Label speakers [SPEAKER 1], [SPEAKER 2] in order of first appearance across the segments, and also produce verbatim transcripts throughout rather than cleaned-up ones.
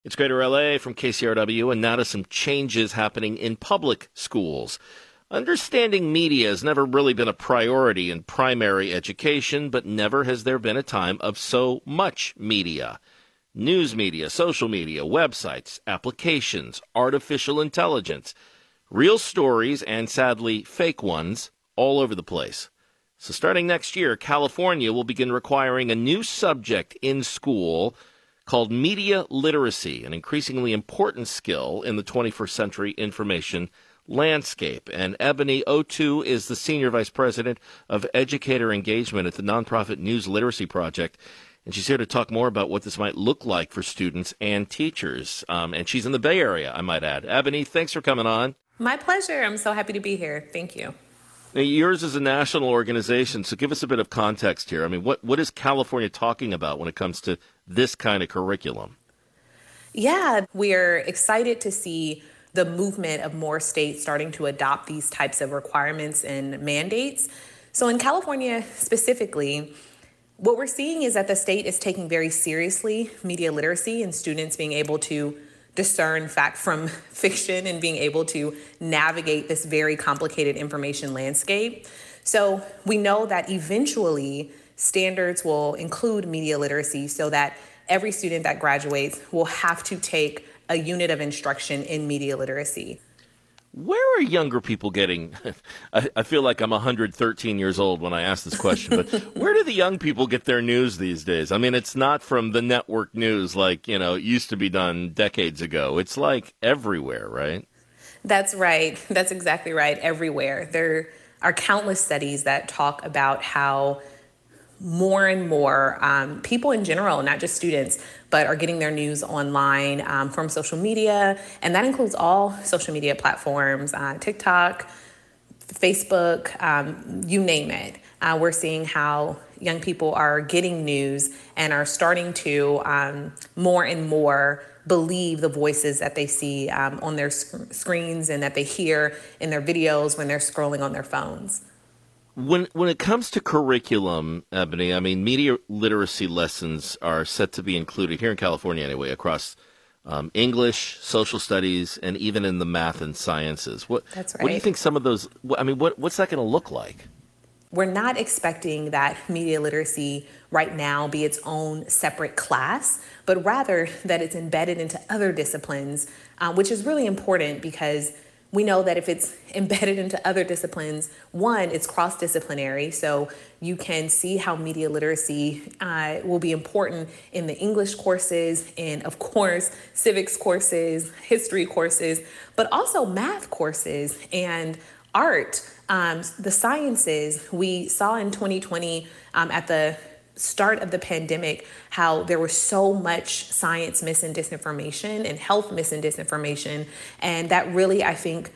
[SPEAKER 1] It's Greater L A from K C R W, and now to some changes happening in public schools. Understanding media has never really been a priority in primary education, but never has there been a time of so much media. News media, social media, websites, applications, artificial intelligence, real stories, and sadly fake ones all over the place. So starting next year, California will begin requiring a new subject in school called media literacy, an increasingly important skill in the twenty-first century information landscape. And Ebony Otu is the Senior Vice President of Educator Engagement at the nonprofit News Literacy Project. And she's here to talk more about what this might look like for students and teachers. Um, and she's in the Bay Area, I might add. Ebony, thanks for coming on.
[SPEAKER 2] My pleasure. I'm so happy to be here. Thank you.
[SPEAKER 1] Now, yours is a national organization, so give us a bit of context here. I mean, what, what is California talking about when it comes to this kind of curriculum?
[SPEAKER 2] Yeah, we're excited to see the movement of more states starting to adopt these types of requirements and mandates. So in California specifically, what we're seeing is that the state is taking very seriously media literacy and students being able to discern fact from fiction and being able to navigate this very complicated information landscape. So we know that eventually standards will include media literacy so that every student that graduates will have to take a unit of instruction in media literacy.
[SPEAKER 1] Where are younger people getting, I, I feel like I'm one hundred thirteen years old when I ask this question, but where do the young people get their news these days? I mean, it's not from the network news like, you know, it used to be done decades ago. It's like everywhere, right?
[SPEAKER 2] That's right. That's exactly right. Everywhere. There are countless studies that talk about how more and more um, people in general, not just students, but are getting their news online um, from social media. And that includes all social media platforms, uh, TikTok, Facebook, um, you name it. Uh, we're seeing how young people are getting news and are starting to um, more and more believe the voices that they see um, on their sc- screens and that they hear in their videos when they're scrolling on their phones.
[SPEAKER 1] When when it comes to curriculum, Ebony, I mean, media literacy lessons are set to be included here in California anyway, across um, English, social studies, and even in the math and sciences. What,
[SPEAKER 2] That's right.
[SPEAKER 1] What do you think some of those, I mean, what what's that going to look like?
[SPEAKER 2] We're not expecting that media literacy right now be its own separate class, but rather that it's embedded into other disciplines, uh, which is really important because we know that if it's embedded into other disciplines, one, it's cross-disciplinary, so you can see how media literacy uh, will be important in the English courses and, of course, civics courses, history courses, but also math courses and art, um, the sciences. We saw in twenty twenty um, at the start of the pandemic how there was so much science mis and disinformation and health mis and disinformation. And that really, I think,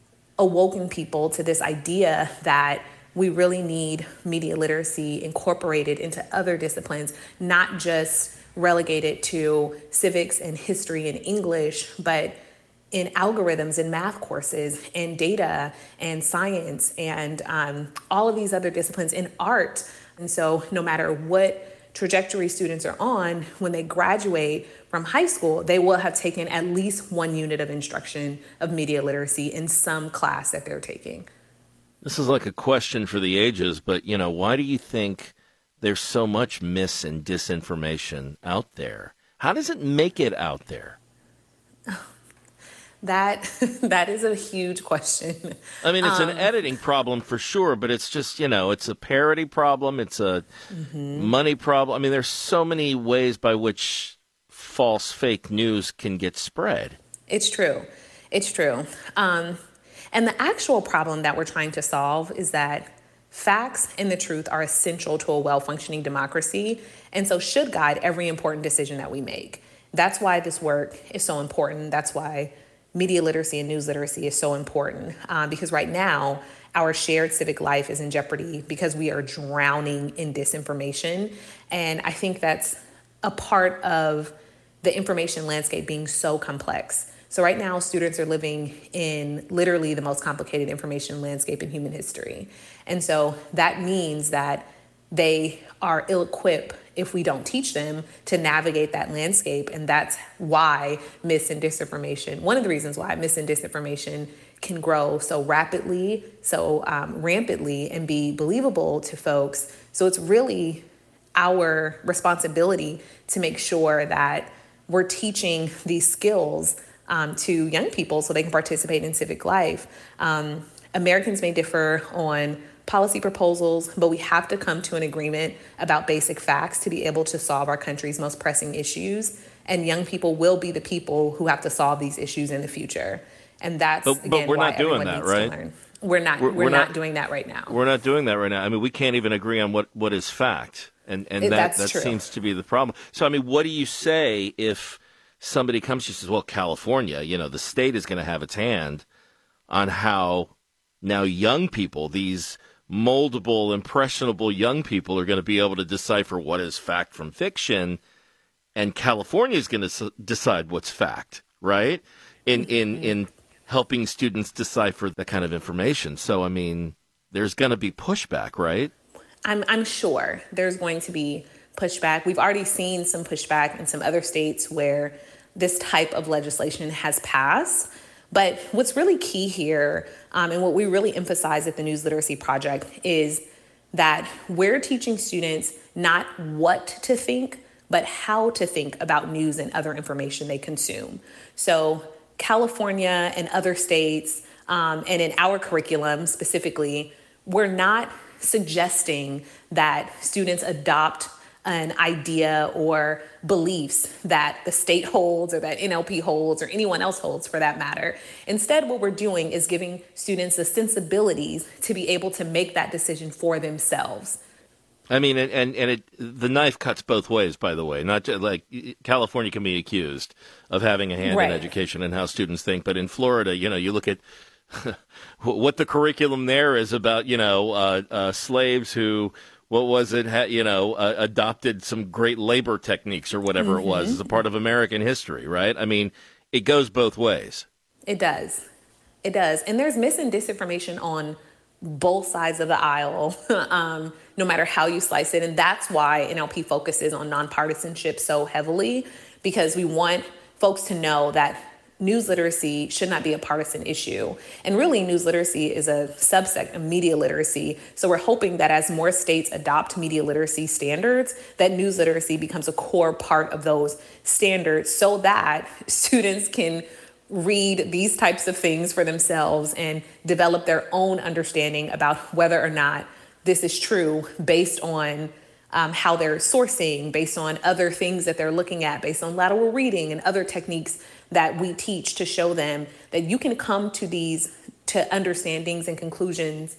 [SPEAKER 2] awoken people to this idea that we really need media literacy incorporated into other disciplines, not just relegated to civics and history and English, but in algorithms and math courses and data and science and um, all of these other disciplines in art. And so no matter what trajectory students are on, when they graduate from high school, they will have taken at least one unit of instruction of media literacy in some class that they're taking.
[SPEAKER 1] This is like a question for the ages, but, you know, why do you think there's so much mis and disinformation out there? How does it make it out there?
[SPEAKER 2] That that is a huge question.
[SPEAKER 1] I mean, it's
[SPEAKER 2] um,
[SPEAKER 1] an editing problem for sure, but it's just, you know, it's a parody problem. It's a mm-hmm. money problem. I mean, there's so many ways by which false, fake news can get spread.
[SPEAKER 2] It's true. It's true. Um, and the actual problem that we're trying to solve is that facts and the truth are essential to a well-functioning democracy, and so should guide every important decision that we make. That's why this work is so important. That's why media literacy and news literacy is so important, uh, because right now our shared civic life is in jeopardy because we are drowning in disinformation. And I think that's a part of the information landscape being so complex. So right now, students are living in literally the most complicated information landscape in human history. And so that means that they are ill-equipped if we don't teach them to navigate that landscape. And that's why mis and disinformation, one of the reasons why mis and disinformation can grow so rapidly, so um, rampantly, and be believable to folks. So it's really our responsibility to make sure that we're teaching these skills um, to young people so they can participate in civic life. Um, Americans may differ on policy proposals, but we have to come to an agreement about basic facts to be able to solve our country's most pressing issues. And young people will be the people who have to solve these issues in the future. And that's,
[SPEAKER 1] but, but
[SPEAKER 2] again,
[SPEAKER 1] we're
[SPEAKER 2] why
[SPEAKER 1] not doing
[SPEAKER 2] everyone
[SPEAKER 1] that,
[SPEAKER 2] needs
[SPEAKER 1] right?
[SPEAKER 2] to learn. We're not,
[SPEAKER 1] we're,
[SPEAKER 2] we're,
[SPEAKER 1] we're
[SPEAKER 2] not,
[SPEAKER 1] not
[SPEAKER 2] doing that right now.
[SPEAKER 1] We're not doing that right now. I mean, we can't even agree on what, what is fact. And, and
[SPEAKER 2] It-
[SPEAKER 1] that,
[SPEAKER 2] that's
[SPEAKER 1] that
[SPEAKER 2] true.
[SPEAKER 1] seems to be the problem. So, I mean, what do you say if somebody comes to you and says, well, California, you know, the state is going to have its hand on how now young people, these moldable, impressionable young people, are going to be able to decipher what is fact from fiction, and California is going to s- decide what's fact, right? In in in helping students decipher that kind of information. So, I mean, there's going to be pushback, right?
[SPEAKER 2] I'm, I'm sure there's going to be pushback. We've already seen some pushback in some other states where this type of legislation has passed. But what's really key here, um, and what we really emphasize at the News Literacy Project, is that we're teaching students not what to think, but how to think about news and other information they consume. So California and other states, um, and in our curriculum specifically, we're not suggesting that students adopt an idea or beliefs that the state holds or that N L P holds or anyone else holds for that matter. Instead, what we're doing is giving students the sensibilities to be able to make that decision for themselves.
[SPEAKER 1] I mean, and and, and it, the knife cuts both ways, by the way. Not just, like California can be accused of having a hand
[SPEAKER 2] Right.
[SPEAKER 1] in education and how students think, but in Florida, you know, you look at what the curriculum there is about, you know, uh, uh, slaves who, what was it, ha, you know, uh, adopted some great labor techniques or whatever
[SPEAKER 2] Mm-hmm.
[SPEAKER 1] it was as a part of American history, right? I mean, it goes both ways.
[SPEAKER 2] It does. It does. And there's mis and disinformation on both sides of the aisle, um, no matter how you slice it. And that's why N L P focuses on nonpartisanship so heavily, because we want folks to know that news literacy should not be a partisan issue. And really, news literacy is a subset of media literacy. So we're hoping that as more states adopt media literacy standards, that news literacy becomes a core part of those standards so that students can read these types of things for themselves and develop their own understanding about whether or not this is true based on um, how they're sourcing, based on other things that they're looking at, based on lateral reading and other techniques that we teach to show them that you can come to these to understandings and conclusions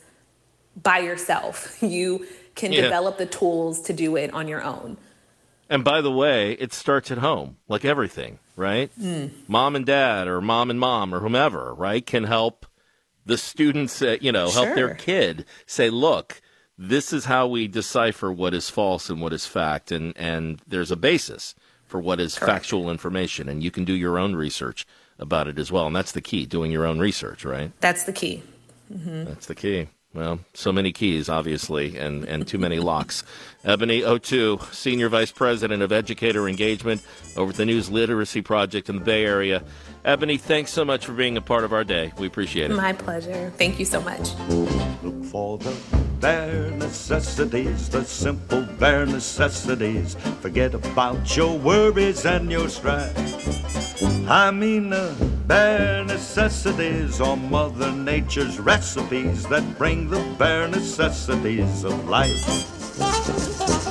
[SPEAKER 2] by yourself. You can
[SPEAKER 1] Yeah.
[SPEAKER 2] develop the tools to do it on your own.
[SPEAKER 1] And by the way, it starts at home, like everything, right? Mm. Mom and dad or mom and mom or whomever, right, can help the students, uh, you know, help
[SPEAKER 2] Sure.
[SPEAKER 1] their kid say, look, this is how we decipher what is false and what is fact. And, and there's a basis for what is
[SPEAKER 2] Correct.
[SPEAKER 1] factual information. And you can do your own research about it as well. And that's the key, doing your own research, right?
[SPEAKER 2] That's the key.
[SPEAKER 1] That's the key. Well, so many keys, obviously, and, and too many locks. Ebony Otu, Senior Vice President of Educator Engagement over at the News Literacy Project in the Bay Area. Ebony, thanks so much for being a part of our day. We appreciate it.
[SPEAKER 2] My pleasure. Thank you so much.
[SPEAKER 3] Look for the bare necessities, the simple bare necessities. Forget about your worries and your strife. I mean the bare necessities are Mother Nature's recipes that bring the bare necessities of life.